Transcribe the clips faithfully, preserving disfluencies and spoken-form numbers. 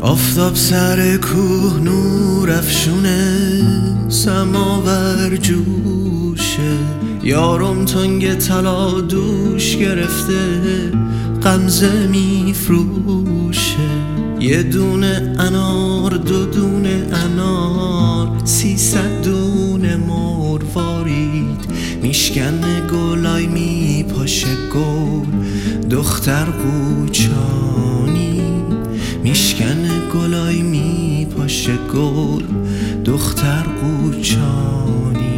آفتاب سر کوه نور افشونه، سماور جوشه، یارم تنگ طلا دوش گرفته، غمزه میفروشه. یه دونه انار، دو دونه انار، سیصد دونه مروارید، میشکنه گلای میپاشه گل، دختر قوچانی. میشکنه گلای میپاشه گل، دختر قوچانی.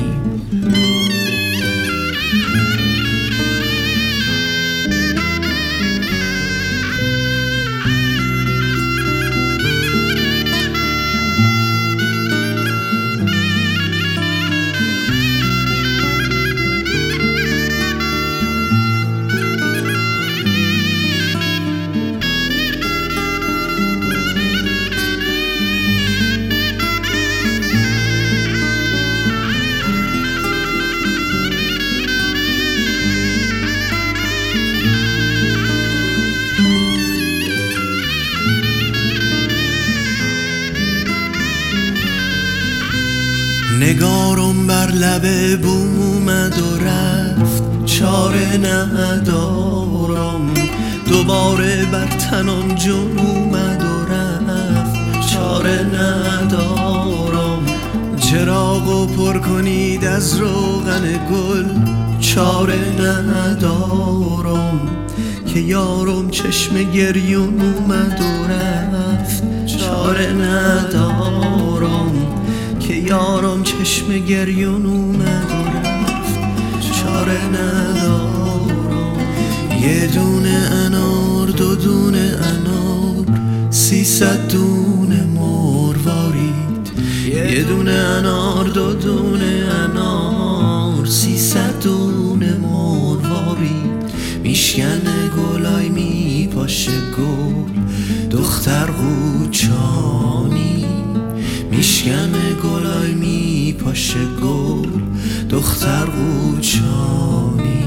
نگارم بر لب بوم اومد و رفت، چاره ندارم. دوباره بر تنم جون اومد و رفت، چاره ندارم. چراغو پر کنید از روغن گل، چاره ندارم. که یارم چشم گریون اومد و رفت، چاره ندارم. که یارم چشم گریون اومد و رفت، چاره ندارم. یه دونه انار، دو دونه انار، سیصد دونه مروارید. یه دونه انار، دو دونه انار، سیصد دونه مروارید. میشکنه گلای میپاشه گل، دختر قوچانی. میشکنه گلای میپاشه گل، دختر قوچانی.